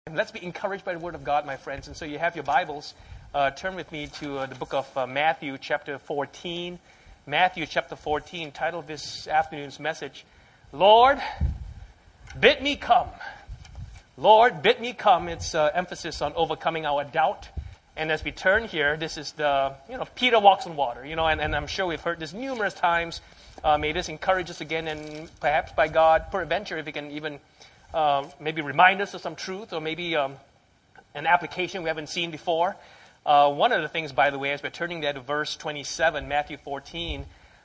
And let's be encouraged by the Word of God, my friends. And so you have your Bibles. Turn with me to the book of Matthew, chapter 14. Matthew, chapter 14, title of this afternoon's message, Lord, bid me come. Lord, bid me come. It's emphasis on overcoming our doubt. And as we turn here, this is the, Peter walks on water, and I'm sure we've heard this numerous times. May this encourage us again, and perhaps by God, peradventure, if we can even maybe remind us of some truth, or maybe an application we haven't seen before. One of the things, by the way, as we're turning there to verse 27, Matthew 14,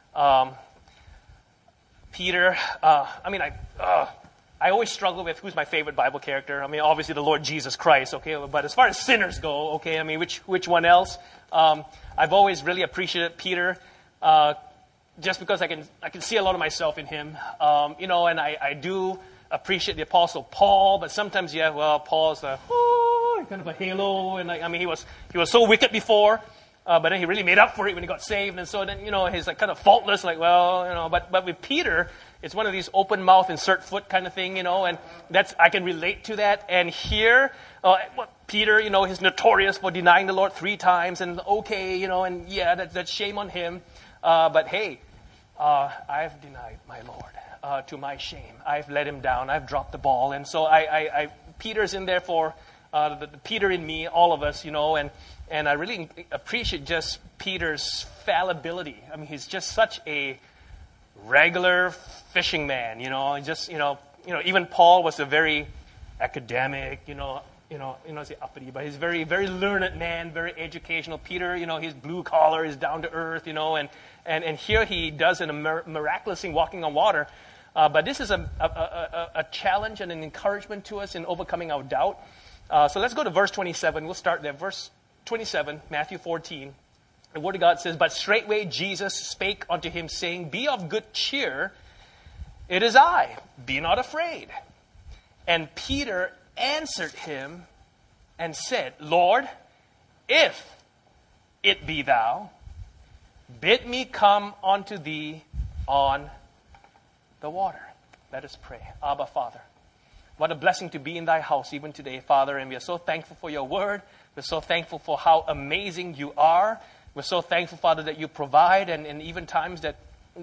Peter, I always struggle with who's my favorite Bible character. Obviously the Lord Jesus Christ, okay? But as far as sinners go, okay, which one else? I've always really appreciated Peter, just because I can see a lot of myself in him, and I do appreciate the Apostle Paul, but sometimes, Paul's kind of a halo, and he was so wicked before, but then he really made up for it when he got saved, and so then, he's kind of faultless, but with Peter, it's one of these open mouth, insert foot kind of thing, and I can relate to that. And here, Peter, he's notorious for denying the Lord 3 times, and that's shame on him, but hey, I've denied my Lord. To my shame, I've let him down. I've dropped the ball, and so Peter's in there for the Peter in me, all of us, and I really appreciate just Peter's fallibility. He's just such a regular fishing man, even Paul was a very academic, say uppity, but he's a very, very learned man, very educational. Peter, he's blue collar, he's down to earth, and here he does a miraculous thing, walking on water. But this is a challenge and an encouragement to us in overcoming our doubt. So let's go to verse 27. We'll start there. Verse 27, Matthew 14. The Word of God says, But straightway Jesus spake unto him, saying, Be of good cheer, it is I, be not afraid. And Peter answered him and said, Lord, if it be thou, bid me come unto thee on the water. Let us pray. Abba, Father, what a blessing to be in thy house even today, Father, and we are so thankful for your word. We're so thankful for how amazing you are. We're so thankful, Father, that you provide, and even times that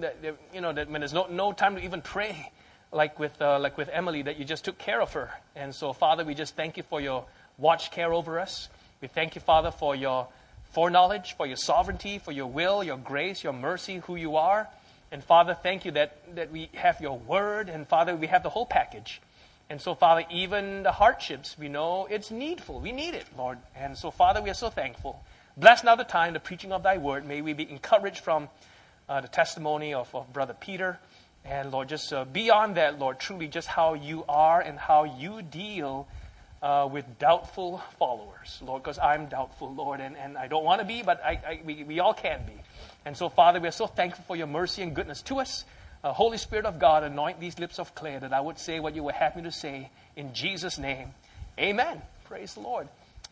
when there's no time to even pray, like with Emily, that you just took care of her. And so, Father, we just thank you for your watch care over us. We thank you, Father, for your foreknowledge, for your sovereignty, for your will, your grace, your mercy, who you are. And Father, thank you that we have your word, and Father, we have the whole package. And so, Father, even the hardships, we know it's needful. We need it, Lord. And so, Father, we are so thankful. Bless now the time, the preaching of thy word. May we be encouraged from the testimony of Brother Peter. And Lord, just beyond that, Lord, truly just how you are and how you deal with doubtful followers, Lord, because I'm doubtful, Lord, and I don't want to be, but we all can be. And so, Father, we are so thankful for your mercy and goodness to us. Holy Spirit of God, anoint these lips of clay that I would say what you would have me to say in Jesus' name. Amen. Praise the Lord.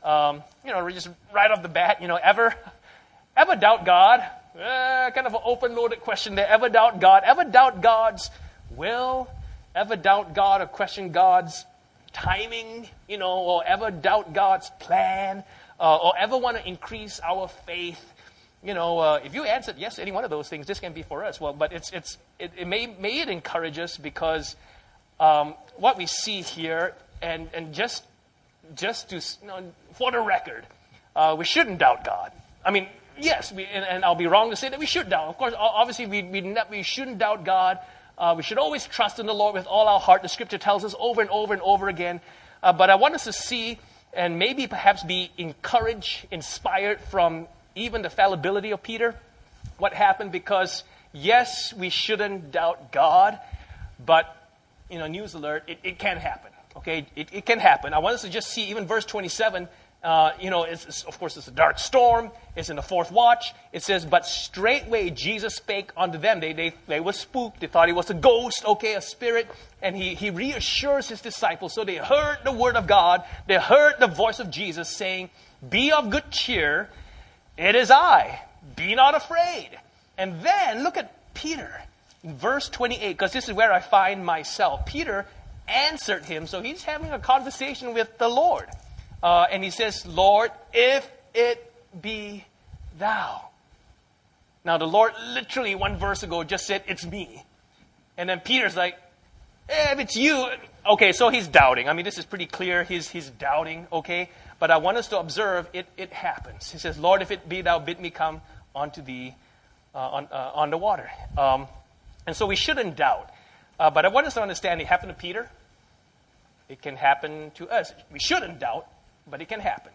Just right off the bat, ever doubt God? Kind of an open-loaded question there. Ever doubt God? Ever doubt God's will? Ever doubt God or question God's timing? Or ever doubt God's plan? Or ever want to increase our faith? If you answered yes to any one of those things, this can be for us. Well, but it may encourage us, because what we see here, and just to for the record, we shouldn't doubt God. Yes, and I'll be wrong to say that we should doubt. Of course, obviously we shouldn't doubt God. We should always trust in the Lord with all our heart. The Scripture tells us over and over and over again. But I want us to see, and maybe perhaps be encouraged, inspired from even the fallibility of Peter, what happened, because yes, we shouldn't doubt God, but, news alert, it can happen, okay? It can happen. I want us to just see even verse 27, of course, it's a dark storm, it's in the 4th watch. It says, But straightway Jesus spake unto them. They were spooked, they thought he was a ghost, okay, a spirit, and he reassures his disciples. So they heard the word of God, they heard the voice of Jesus saying, Be of good cheer, it is I, be not afraid. And then look at Peter in verse 28, because this is where I find myself. Peter answered him. So he's having a conversation with the Lord. And he says, Lord, if it be thou. Now the Lord literally 1 verse ago just said, it's me. And then Peter's like, if it's you. Okay, so he's doubting. I mean, this is pretty clear. He's doubting, okay? But I want us to observe it happens. He says, Lord, if it be thou, bid me come onto thee on the water. And so we shouldn't doubt. But I want us to understand it happened to Peter. It can happen to us. We shouldn't doubt, but it can happen.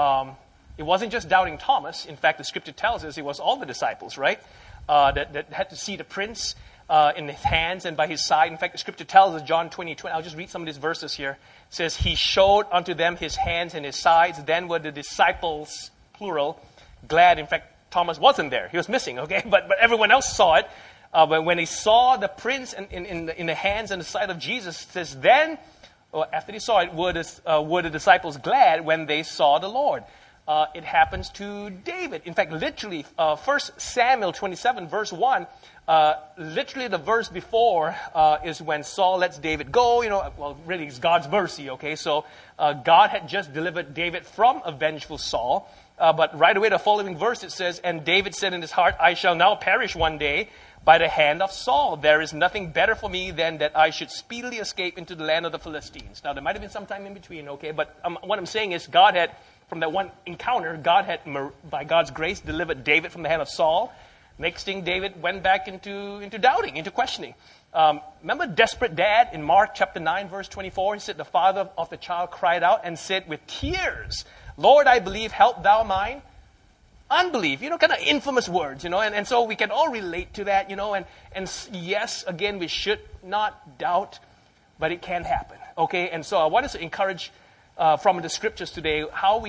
It wasn't just doubting Thomas. In fact, the scripture tells us it was all the disciples, right? That had to see the prints in his hands and by his side. In fact, the scripture tells us, John 20:20. I'll just read some of these verses here. It says, he showed unto them his hands and his sides. Then were the disciples, plural, glad. In fact, Thomas wasn't there. He was missing, okay? But everyone else saw it. But when they saw the prints in the hands and the side of Jesus, it says, then, or after they saw it, were the disciples glad when they saw the Lord. It happens to David. In fact, literally, 1 Samuel 27, verse 1, literally the verse before is when Saul lets David go. Well, really, it's God's mercy, okay? So God had just delivered David from a vengeful Saul. But right away, the following verse, it says, and David said in his heart, I shall now perish one day by the hand of Saul. There is nothing better for me than that I should speedily escape into the land of the Philistines. Now, there might have been some time in between, okay? But what I'm saying is God had, from that one encounter, God had, by God's grace, delivered David from the hand of Saul. Next thing, David went back into doubting, into questioning. Remember desperate dad in Mark chapter 9, verse 24? He said, the father of the child cried out and said with tears, Lord, I believe, help thou mine unbelief. Kind of infamous words, and so we can all relate to that, and yes, again, we should not doubt, but it can happen, okay? And so I want us to encourage from the scriptures today what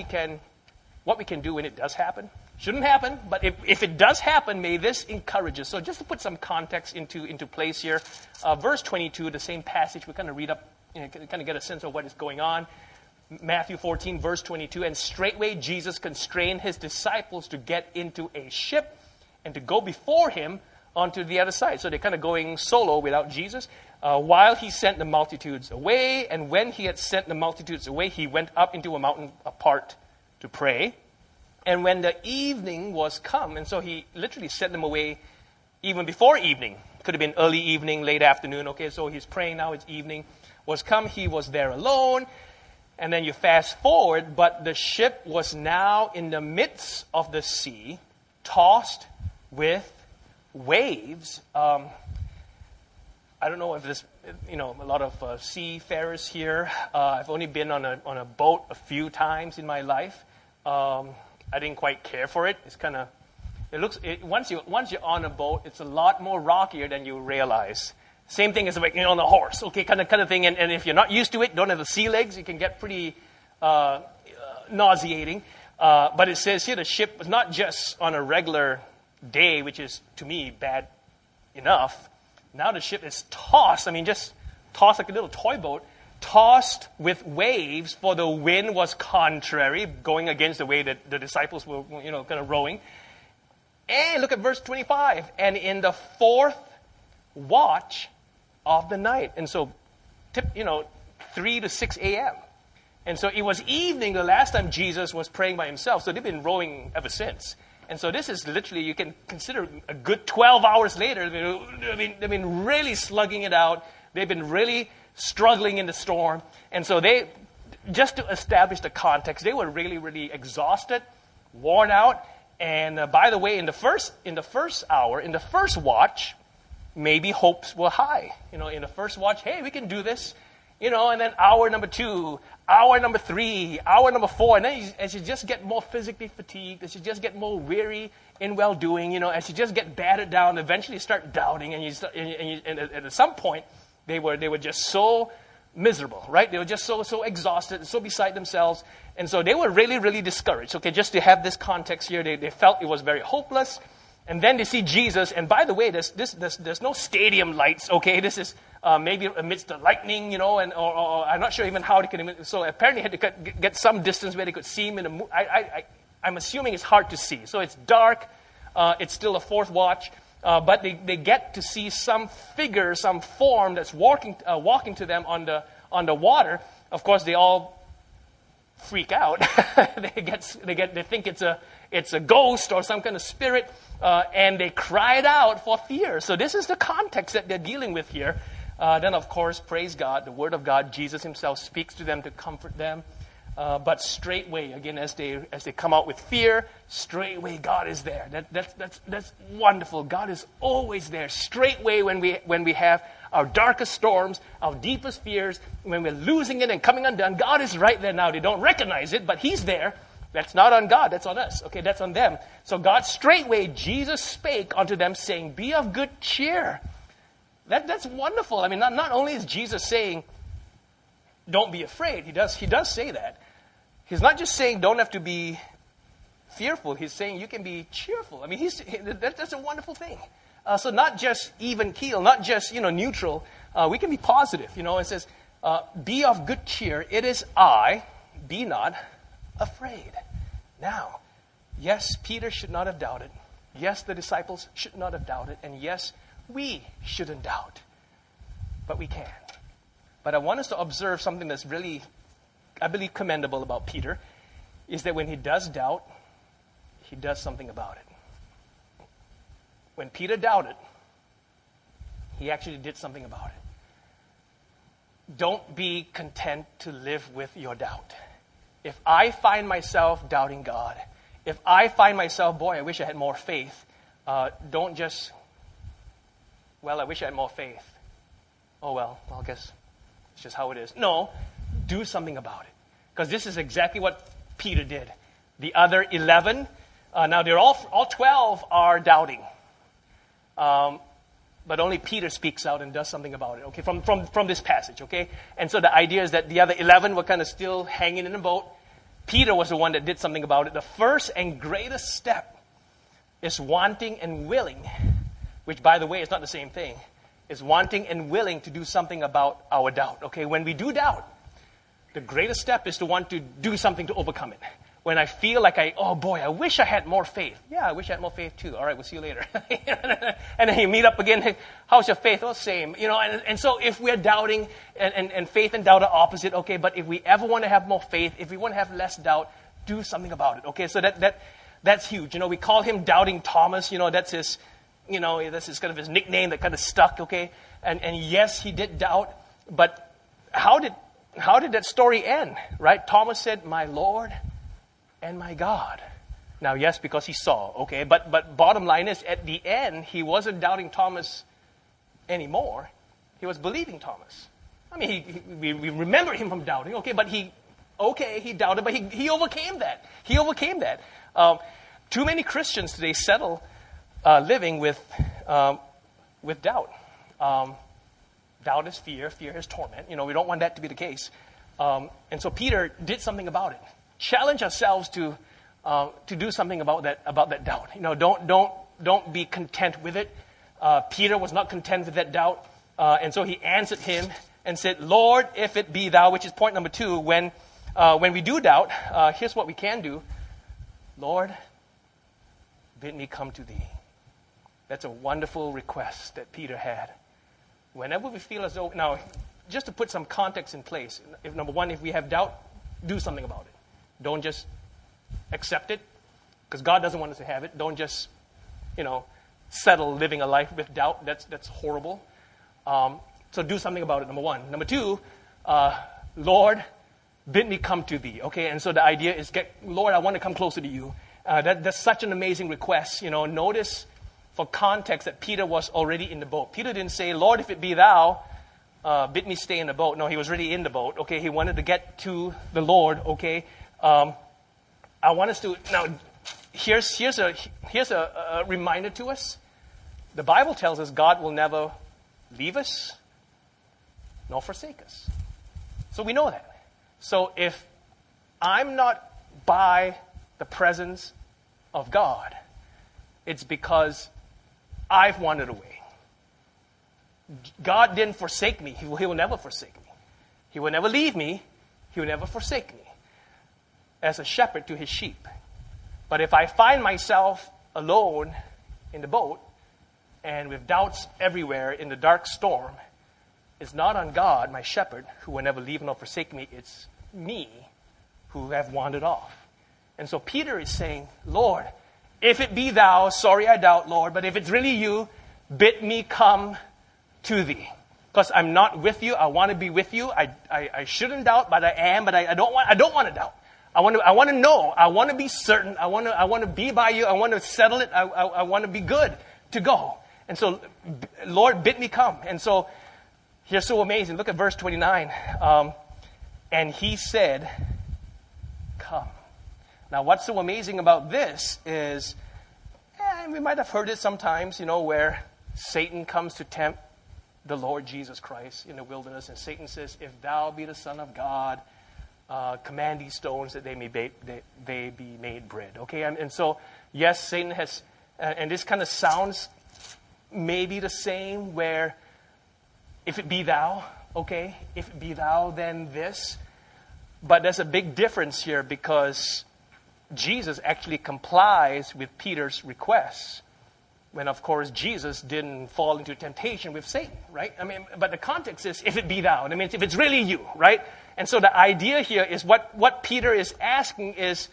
we can do when it does happen. Shouldn't happen, but if it does happen, may this encourage us. So just to put some context into place here, verse 22, the same passage, we kind of read up, kind of get a sense of what is going on. Matthew 14, verse 22, and straightway Jesus constrained his disciples to get into a ship and to go before him onto the other side. So they're kind of going solo without Jesus, while he sent the multitudes away. And when he had sent the multitudes away, he went up into a mountain apart to pray. And when the evening was come, and so he literally sent them away even before evening. Could have been early evening, late afternoon. Okay, so he's praying now, it's evening. Was come, he was there alone. And then you fast forward, but the ship was now in the midst of the sea, tossed with waves. I don't know if there's, a lot of seafarers here. I've only been on a boat a few times in my life. I didn't quite care for it. It's kind of, once you're on a boat, it's a lot more rockier than you realize. Same thing as like on a horse, okay, kind of thing. And if you're not used to it, don't have the sea legs, it can get pretty nauseating. But it says here the ship was not just on a regular day, which is, to me, bad enough. Now the ship is tossed. I mean, just tossed like a little toy boat, tossed with waves, for the wind was contrary, going against the way that the disciples were, kind of rowing. And look at verse 25. And in the fourth watch of the night. And so, 3 to 6 a.m. And so it was evening the last time Jesus was praying by himself. So they've been rowing ever since. And so this is literally, you can consider a good 12 hours later. They've been really slugging it out. They've been really struggling in the storm. And so just to establish the context, they were really, really exhausted, worn out. And by the way, in the first hour, in the first watch, maybe hopes were high. In the first watch, hey, we can do this. And then hour number 2, hour number 3, hour number 4. And then as you just get more physically fatigued, as you just get more weary in well-doing, as you just get battered down, eventually you start doubting. And at some point, they were just so miserable, right? They were just so exhausted, so beside themselves. And so they were really, really discouraged. Okay, just to have this context here, they felt it was very hopeless. And then they see Jesus, and by the way, there's no stadium lights, okay? This is maybe amidst the lightning, or I'm not sure even how they could. So apparently had to get some distance where they could see him in the. I'm assuming it's hard to see. So it's dark. It's still a fourth watch. but they get to see some figure, some form that's walking to them on the water. Of course, they all freak out. They think it's a ghost or some kind of spirit, and they cried out for fear. So this is the context that they're dealing with here. Then, of course, praise God, the Word of God, Jesus Himself speaks to them to comfort them. But straightway, again, as they come out with fear, straightway God is there. That's wonderful. God is always there. Straightway when we have our darkest storms, our deepest fears, when we're losing it and coming undone, God is right there now. They don't recognize it, but He's there. That's not on God. That's on us. Okay, that's on them. So God straightway, Jesus spake unto them, saying, "Be of good cheer." That's wonderful. I mean, not only is Jesus saying, "Don't be afraid." He does say that. He's not just saying don't have to be fearful. He's saying you can be cheerful. I mean, that's a wonderful thing. So not just even keel, not just neutral. We can be positive. It says, "Be of good cheer. It is I. Be not afraid." Now, yes, Peter should not have doubted. Yes, the disciples should not have doubted. And yes, we shouldn't doubt. But we can. But I want us to observe something that's really, I believe, commendable about Peter, is that when he does doubt, he does something about it. When Peter doubted, he actually did something about it. Don't be content to live with your doubt. If I find myself doubting God, if I find myself, boy, I wish I had more faith, don't just, well, I wish I had more faith. Oh, well, I guess it's just how it is. No, do something about it. Because this is exactly what Peter did. The other 11, now they're all 12 are doubting. But only Peter speaks out and does something about it, okay, from this passage, okay? And so the idea is that the other 11 were kind of still hanging in the boat. Peter was the one that did something about it. The first and greatest step is wanting and willing, which, by the way, is not the same thing, is wanting and willing to do something about our doubt, okay? When we do doubt, the greatest step is to want to do something to overcome it. When I feel like I wish I had more faith. Yeah, I wish I had more faith too. All right, we'll see you later. And then you meet up again. How's your faith? Oh, same. And so if we're doubting, and faith and doubt are opposite, okay, but if we ever want to have more faith, if we want to have less doubt, do something about it, okay? So that's huge. We call him Doubting Thomas. That's his, that's his kind of his nickname that kind of stuck, okay? And yes, he did doubt, but how did that story end, right? Thomas said, "My Lord and my God." Now, yes, because he saw, okay? But bottom line is, at the end, he wasn't doubting Thomas anymore. He was believing Thomas. I mean, we remember him from doubting, okay? But he doubted, but he overcame that. He overcame that. Too many Christians today settle living with doubt. Doubt is fear. Fear is torment. We don't want that to be the case. And so Peter did something about it. Challenge ourselves to do something about that doubt. Don't be content with it. Peter was not content with that doubt, and so he answered him and said, "Lord, if it be thou," which is point number 2. When we do doubt, here's what we can do. "Lord, bid me come to thee." That's a wonderful request that Peter had. Whenever we feel as though, now, just to put some context in place, number one, if we have doubt, do something about it. Don't just accept it, because God doesn't want us to have it. Don't just, settle living a life with doubt. That's horrible. So do something about it, number one. Number 2, "Lord, bid me come to thee." Okay, and so the idea is, Lord, I want to come closer to you. That's such an amazing request. Notice for context that Peter was already in the boat. Peter didn't say, "Lord, if it be thou, bid me stay in the boat." No, he was already in the boat. Okay, he wanted to get to the Lord. Okay. I want us to now. Here's a reminder to us. The Bible tells us God will never leave us nor forsake us. So we know that. So if I'm not by the presence of God, it's because I've wandered away. God didn't forsake me. He will never forsake me. He will never leave me. He will never forsake me, as a shepherd to his sheep. But if I find myself alone in the boat, and with doubts everywhere in the dark storm, it's not on God, my shepherd, who will never leave nor forsake me. It's me who have wandered off. And so Peter is saying, Lord, if it be thou, sorry I doubt, Lord, but if it's really you, bid me come to thee. Because I'm not with you. I want to be with you. I shouldn't doubt, but I am. But I don't want to doubt. I want to know. I want to be certain. I want to be by you. I want to settle it. I want to be good to go. And so, Lord, bid me come. And so, here's so amazing. Look at verse 29. And he said, come. Now, what's so amazing about this is, we might have heard it sometimes, where Satan comes to tempt the Lord Jesus Christ in the wilderness, and Satan says, if thou be the Son of God, command these stones that they be made bread. Okay, and so, yes, Satan has, and this kind of sounds maybe the same, where if it be thou, okay, if it be thou, then this. But there's a big difference here, because Jesus actually complies with Peter's request, when, of course, Jesus didn't fall into temptation with Satan, right? But the context is, if it be thou. That means if it's really you, right? And so the idea here is what Peter is asking is,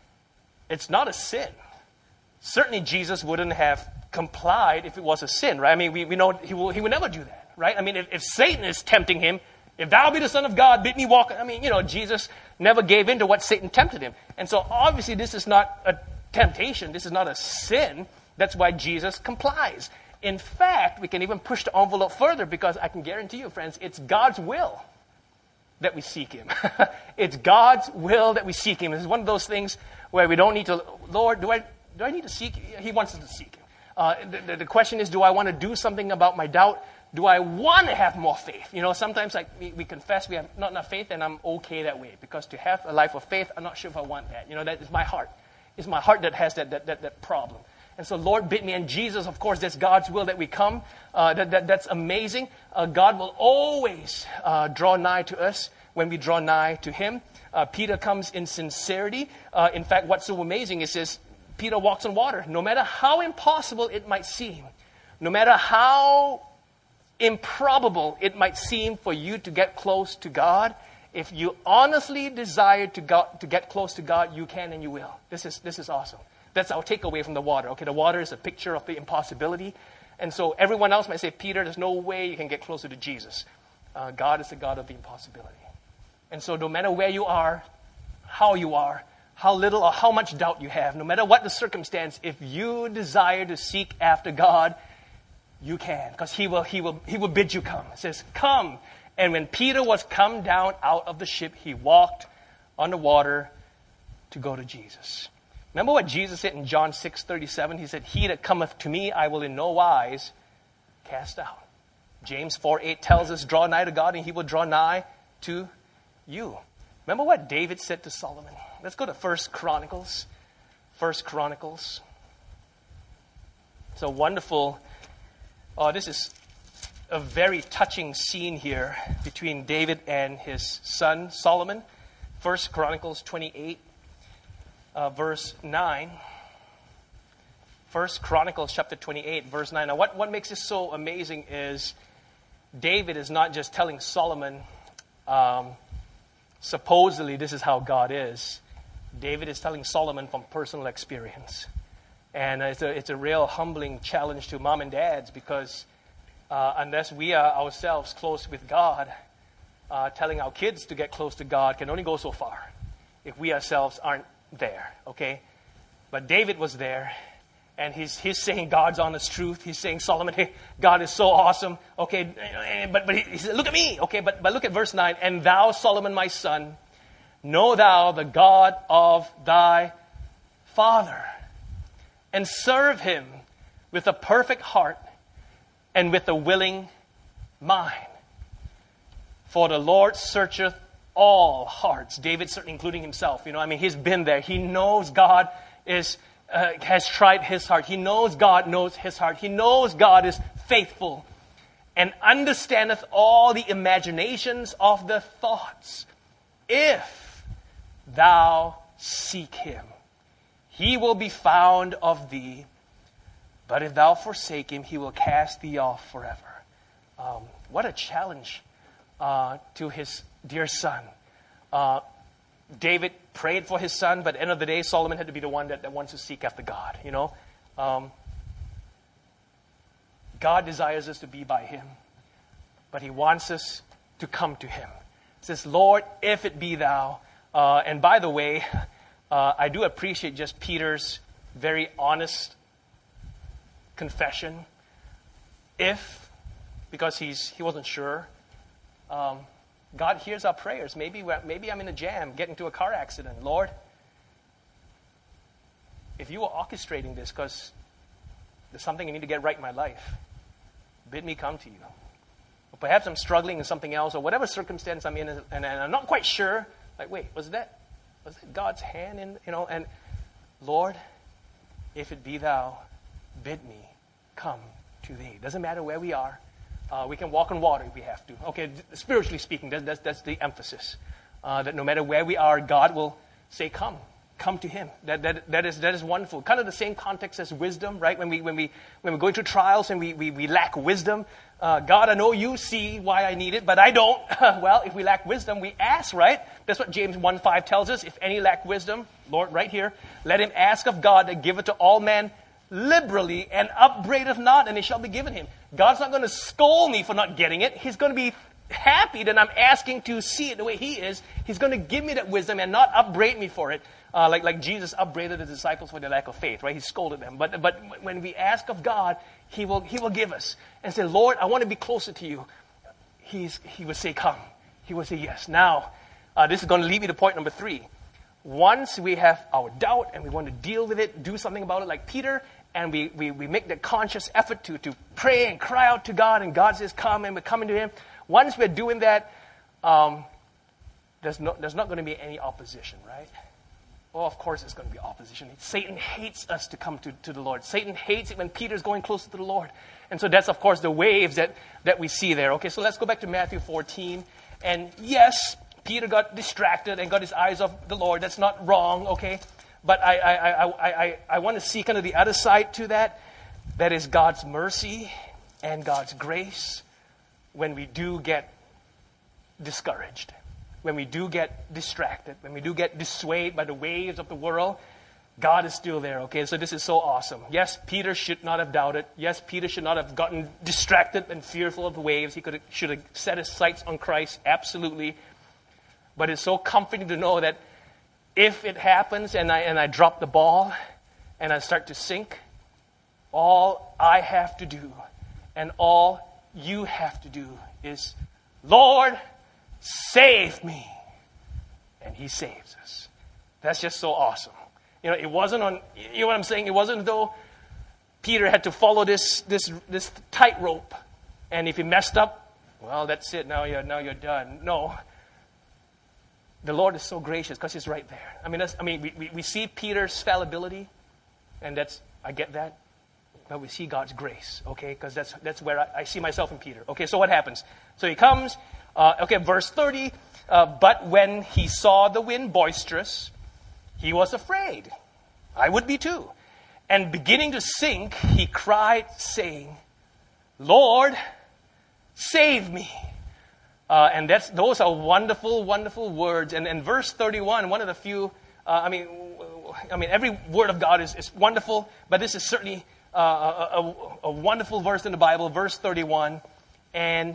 it's not a sin. Certainly Jesus wouldn't have complied if it was a sin, right? We know he would never do that, right? If Satan is tempting him, if thou be the Son of God, bid me walk. Jesus never gave in to what Satan tempted him. And so obviously this is not a temptation. This is not a sin. That's why Jesus complies. In fact, we can even push the envelope further, because I can guarantee you, friends, it's God's will that we seek him. It's God's will that we seek him. It's one of those things where we don't need to, Lord, do I need to seek? He wants us to seek him. The question is, do I want to do something about my doubt? Do I want to have more faith? Sometimes we confess we have not enough faith, and I'm okay that way. Because to have a life of faith, I'm not sure if I want that. That is my heart. It's my heart that has that problem. And so, Lord, bid me. And Jesus, of course, that's God's will that we come. That's amazing. God will always draw nigh to us when we draw nigh to him. Peter comes in sincerity. In fact, what's so amazing is this: Peter walks on water. No matter how impossible it might seem, no matter how improbable it might seem for you to get close to God, if you honestly desire to get close to God, you can and you will. This is awesome. That's our takeaway from the water. Okay, the water is a picture of the impossibility. And so everyone else might say, Peter, there's no way you can get closer to Jesus. God is the God of the impossibility. And so no matter where you are, how little or how much doubt you have, no matter what the circumstance, if you desire to seek after God, you can. Because he will bid you come. It says, come. And when Peter was come down out of the ship, he walked on the water to go to Jesus. Remember what Jesus said in John 6:37? He said, he that cometh to me, I will in no wise cast out. James 4:8 tells us, draw nigh to God, and he will draw nigh to you. Remember what David said to Solomon? Let's go to 1 Chronicles. 1 Chronicles. It's a wonderful, this is a very touching scene here between David and his son Solomon. 1 Chronicles 28. Verse 9. 1 Chronicles chapter 28, verse 9. Now, what makes this so amazing is David is not just telling Solomon, supposedly this is how God is. David is telling Solomon from personal experience. And it's a real humbling challenge to mom and dads, because unless we are ourselves close with God, telling our kids to get close to God can only go so far if we ourselves aren't there, okay? But David was there, and he's saying God's honest truth. He's saying, Solomon, hey, God is so awesome, okay? But he said, look at me, okay? But look at verse 9. And thou, Solomon, my son, know thou the God of thy father, and serve him with a perfect heart and with a willing mind. For the Lord searcheth all hearts. David, certainly including himself. He's been there. He knows God has tried his heart. He knows God knows his heart. He knows God is faithful and understandeth all the imaginations of the thoughts. If thou seek him, he will be found of thee. But if thou forsake him, he will cast thee off forever. What a challenge to his dear son. David prayed for his son, but at the end of the day, Solomon had to be the one that wants to seek after God. You know, God desires us to be by him, but he wants us to come to him. He says, Lord, if it be thou. And by the way, I do appreciate just Peter's very honest confession. If, because he wasn't sure. God hears our prayers. Maybe I'm in a jam, get into a car accident. Lord, if you are orchestrating this because there's something I need to get right in my life, bid me come to you. Or perhaps I'm struggling in something else, or whatever circumstance I'm in, and I'm not quite sure. Like, wait, was that God's hand in, and Lord, if it be thou, bid me come to thee. Doesn't matter where we are. We can walk on water if we have to. Okay, spiritually speaking, that's the emphasis. That no matter where we are, God will say, come to him. That is wonderful. Kind of the same context as wisdom, right? When we go into trials and we lack wisdom, God, I know you see why I need it, but I don't. Well, if we lack wisdom, we ask, right? That's what James 1:5 tells us. If any lack wisdom, Lord, right here, let him ask of God to give it to all men liberally and upbraideth not, and it shall be given him. God's not going to scold me for not getting it. He's going to be happy that I'm asking to see it the way he is. He's going to give me that wisdom and not upbraid me for it. Like Jesus upbraided the disciples for their lack of faith, right? He scolded them. But when we ask of God, he will give us. And say, Lord, I want to be closer to you. He will say, come. He will say, yes. Now, this is going to lead me to point number 3. Once we have our doubt and we want to deal with it, do something about it like Peter, and we make the conscious effort to pray and cry out to God, and God says, come, and we're coming to him. Once we're doing that, there's not going to be any opposition, right? Oh, of course there's going to be opposition. Satan hates us to come to the Lord. Satan hates it when Peter's going closer to the Lord. And so that's, of course, the waves that we see there. Okay, so let's go back to Matthew 14. And yes, Peter got distracted and got his eyes off the Lord. That's not wrong, okay? But I want to see kind of the other side to that. That is God's mercy and God's grace when we do get discouraged, when we do get distracted, when we do get dissuaded by the waves of the world. God is still there, okay? So this is so awesome. Yes, Peter should not have doubted. Yes, Peter should not have gotten distracted and fearful of the waves. He should have set his sights on Christ, absolutely. But it's so comforting to know that if it happens and I drop the ball and I start to sink, all I have to do and all you have to do is, Lord, save me. And he saves us. That's just so awesome. It wasn't on, you know what I'm saying? It wasn't though Peter had to follow this tightrope. And if he messed up, well, that's it. Now you're done. No. The Lord is so gracious because he's right there. We see Peter's fallibility, and I get that. But we see God's grace, okay? Because that's where I see myself in Peter. Okay, so what happens? So he comes, verse 30. But when he saw the wind boisterous, he was afraid. I would be too. And beginning to sink, he cried, saying, Lord, save me. And those are wonderful, wonderful words. And verse 31, one of the few, every word of God is wonderful, but this is certainly a wonderful verse in the Bible. Verse 31, and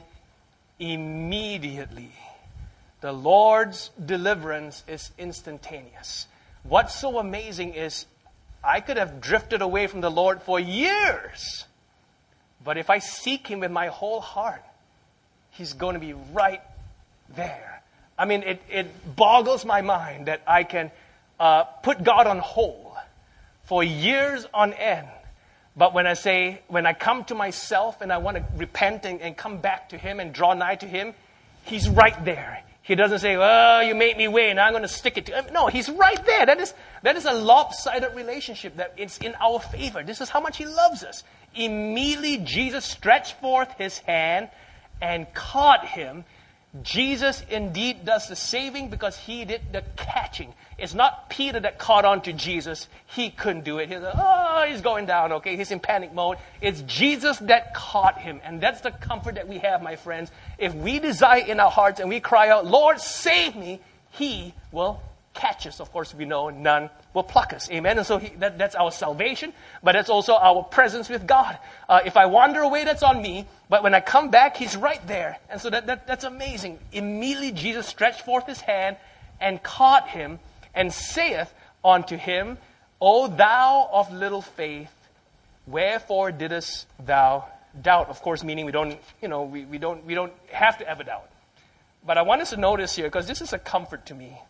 immediately the Lord's deliverance is instantaneous. What's so amazing is I could have drifted away from the Lord for years, but if I seek him with my whole heart, he's going to be right there. It boggles my mind that I can put God on hold for years on end. But when I come to myself and I want to repent and come back to him and draw nigh to him, he's right there. He doesn't say, oh, you made me wait, now I'm going to stick it to him. No, he's right there. That is a lopsided relationship that it's in our favor. This is how much he loves us. Immediately Jesus stretched forth his hand and caught him. Jesus indeed does the saving because he did the catching. It's not Peter that caught on to Jesus. He couldn't do it. He said, oh, he's going down, okay? He's in panic mode. It's Jesus that caught him. And that's the comfort that we have, my friends. If we desire in our hearts and we cry out, Lord, save me, he will catch us. Of course, we know none will pluck us. Amen? And so that's our salvation, but that's also our presence with God. If I wander away, that's on me. But when I come back, he's right there. And so that's amazing. Immediately, Jesus stretched forth his hand and caught him and saith unto him, O thou of little faith, wherefore didst thou doubt? Of course, meaning we don't have to ever doubt. But I want us to notice here, because this is a comfort to me.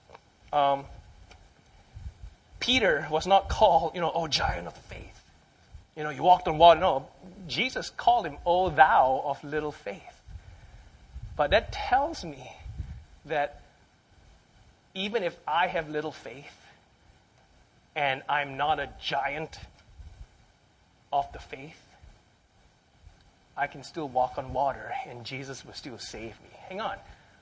Peter was not called, oh, giant of faith. You walked on water. No, Jesus called him, O thou of little faith. But that tells me that even if I have little faith and I'm not a giant of the faith, I can still walk on water and Jesus will still save me. Hang on.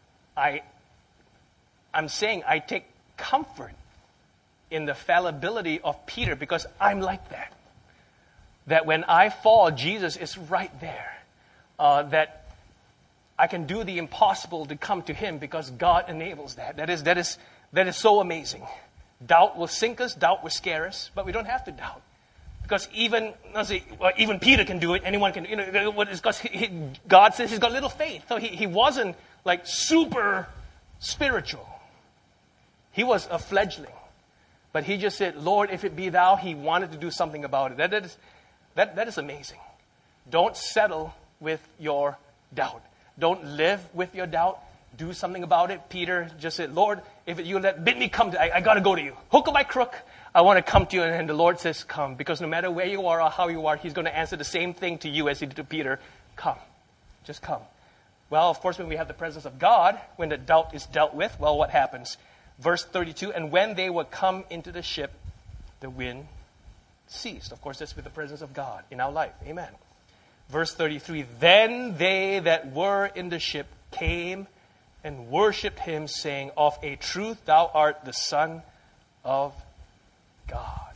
I'm saying I take comfort in the fallibility of Peter because I'm like that. That when I fall, Jesus is right there. That I can do the impossible to come to him because God enables that. That is so amazing. Doubt will sink us, doubt will scare us, but we don't have to doubt. Because even Peter can do it, anyone can, because God says he's got little faith. So he wasn't like super spiritual. He was a fledgling. But he just said, Lord, if it be thou, he wanted to do something about it. That is amazing. Don't settle with your doubt. Don't live with your doubt. Do something about it. Peter just said, Lord, if you bid me come, I got to go to you. Hook or by crook, I want to come to you. And the Lord says, come. Because no matter where you are or how you are, he's going to answer the same thing to you as he did to Peter. Come. Just come. Well, of course, when we have the presence of God, when the doubt is dealt with, well, what happens? Verse 32, and when they were come into the ship, the wind ceased. Of course, that's with the presence of God in our life. Amen. Verse 33, then they that were in the ship came and worshipped him, saying, of a truth thou art the Son of God.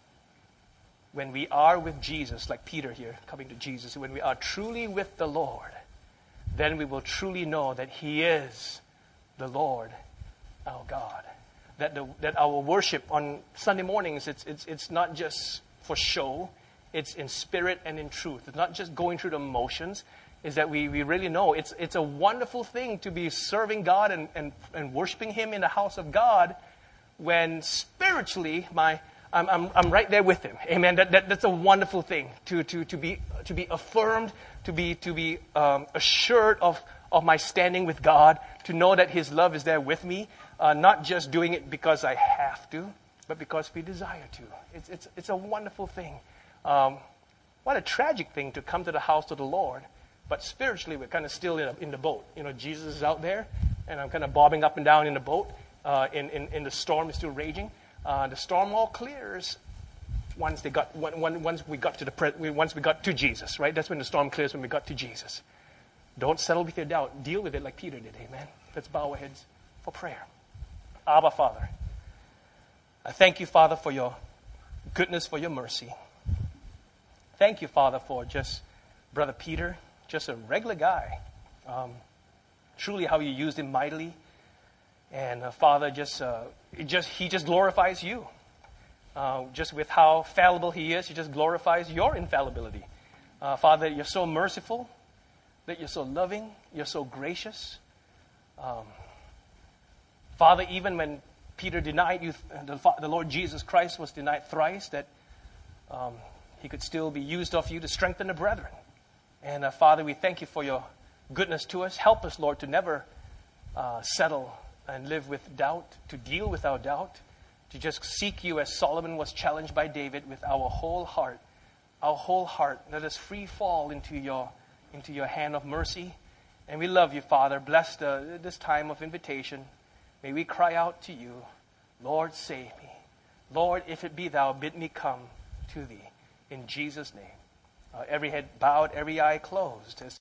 When we are with Jesus, like Peter here coming to Jesus, when we are truly with the Lord, then we will truly know that he is the Lord our God. That our worship on Sunday mornings, it's not just for show. It's in spirit and in truth. It's not just going through the motions. Is that we really know. It's a wonderful thing to be serving God and worshiping him in the house of God when spiritually I'm right there with him. Amen. That's a wonderful thing to be affirmed, to be assured of my standing with God, to know that his love is there with me, not just doing it because I have to, but because we desire to. It's a wonderful thing. What a tragic thing to come to the house of the Lord, but spiritually we're kind of still in the boat. Jesus is out there, and I'm kind of bobbing up and down in the boat. In the storm is still raging. The storm all clears once we got to Jesus, right? That's when the storm clears, when we got to Jesus. Don't settle with your doubt. Deal with it like Peter did. Amen. Let's bow our heads for prayer. Abba, Father, I thank you, Father, for your goodness, for your mercy. Thank you, Father, for just Brother Peter, just a regular guy. Truly how you used him mightily. And Father, he just glorifies you. Just with how fallible he is, he just glorifies your infallibility. Father, you're so merciful, that you're so loving, you're so gracious. Father, even when Peter denied you, the Lord Jesus Christ was denied thrice, that he could still be used of you to strengthen the brethren. And Father, we thank you for your goodness to us. Help us, Lord, to never settle and live with doubt, to deal with our doubt, to just seek you as Solomon was challenged by David with our whole heart. Our whole heart. Let us free fall into your hand of mercy. And we love you, Father. Bless this time of invitation. May we cry out to you, Lord, save me. Lord, if it be thou, bid me come to thee. In Jesus' name. Every head bowed, every eye closed.